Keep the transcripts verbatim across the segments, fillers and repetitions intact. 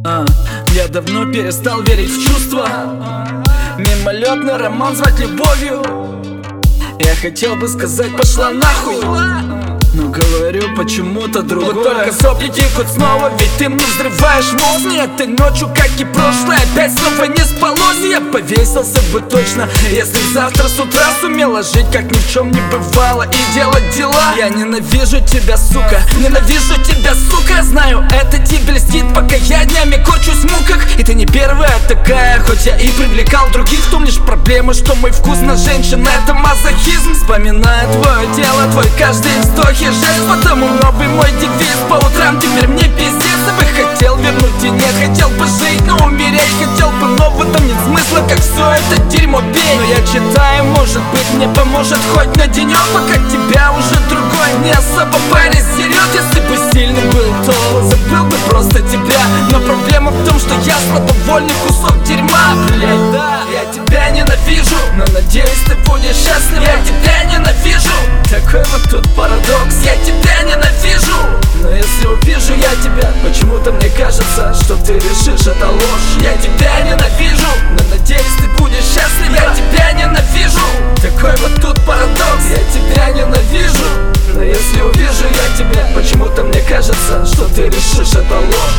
а, Я давно перестал верить в чувства. Мимолетный роман звать любовью. Я хотел бы сказать пошла нахуй, но говорю почему-то другое. Вот только сопли текут снова, ведь ты мне взрываешь мозг. Не этой ночью, как и прошлое, опять снова не спалось. Я повесился бы точно, если завтра с утра сумела жить, как ни в чем не бывало, и делать дела. Я ненавижу тебя, сука, ненавижу тебя, сука. Знаю, это тебе льстит, пока я днями корчусь в муках. И ты не первая такая, хоть я и привлекал других. В том лишь проблема, что мой вкус на женщин — это мазохизм. Вспоминая твое тело, твой каждый вздох и жест, потому новый мой девиз по утрам теперь мне пиздец. Я бы хотел вернуть и не хотел бы жить, но умереть хотел бы, но в этом нет смысла, как все это дерьмо пей. Но я читаю, может быть мне поможет хоть на денек, пока тебя уже другой не особо паразитирует. Если бы сильный был, то забыл бы просто тебя. Но проблема в том, что я слабовольный кусок дерьма. Блять, да, я тебя ненавижу, но надеюсь ты будешь счастлив. Я тебя ненавижу, такой вот тут парадокс. Я тебя ненавижу, но если увижу я тебя, почему-то мне кажется, что ты решишь это ложь. Я тебя ненавижу, но надеюсь ты будешь счастлив. Я тебя ненавижу, такой вот тут парадокс. Я тебя ненавижу, но если увижу я тебя, почему-то мне кажется, что ты решишь это ложь.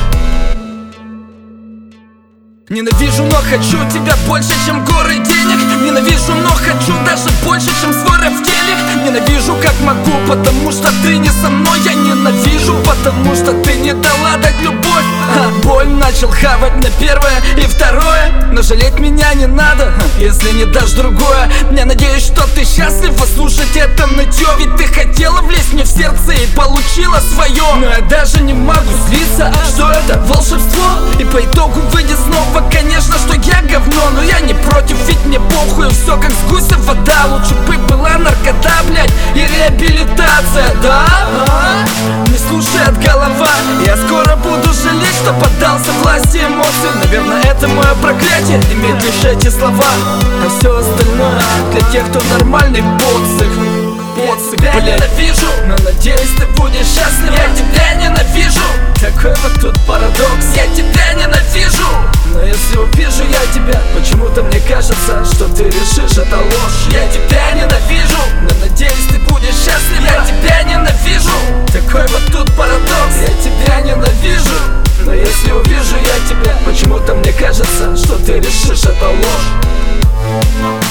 Ненавижу, но хочу тебя больше, чем горы денег. Ненавижу, но хочу даже больше, чем свой рэп в телек. Ненавижу, как могу, потому что ты не со мной. Я ненавижу, потому что ты не дала дать любовь. Ха, боль начал хавать на первое и второе, но жалеть меня не надо, если не дашь другое. Я надеюсь, что ты счастлива слушать это нытье, ведь ты хотела влезть мне в сердце и получила свое. Но я даже не могу злиться, что это волшебство, и по итогу выйдет снова, конечно, что я говно. Но я не против, ведь мне похуй, все как с гуся вода. Лучше бы была наркота, блять, и реабилитация, да? А? Не слушает голова, я скоро буду жалеть, что поддался власти эмоций. Наверное, это мое проклятие, иметь лишь эти слова, а все остальное для тех, кто нормальный поцик. Поцик, я тебя ненавижу, но надеюсь ты будешь счастлив. Я тебя ненавижу, такой вот тут парадокс. Я тебя ненавижу, но если увижу я тебя, почему-то мне кажется, что ты решишь это ложь. Я тебя ненавижу, но надеюсь ты будешь счастлив. Я тебя ненавижу, такой вот тут парадокс. Я тебя ненавижу, но если увижу я тебя, почему-то мне кажется, что ты решишь это ложь.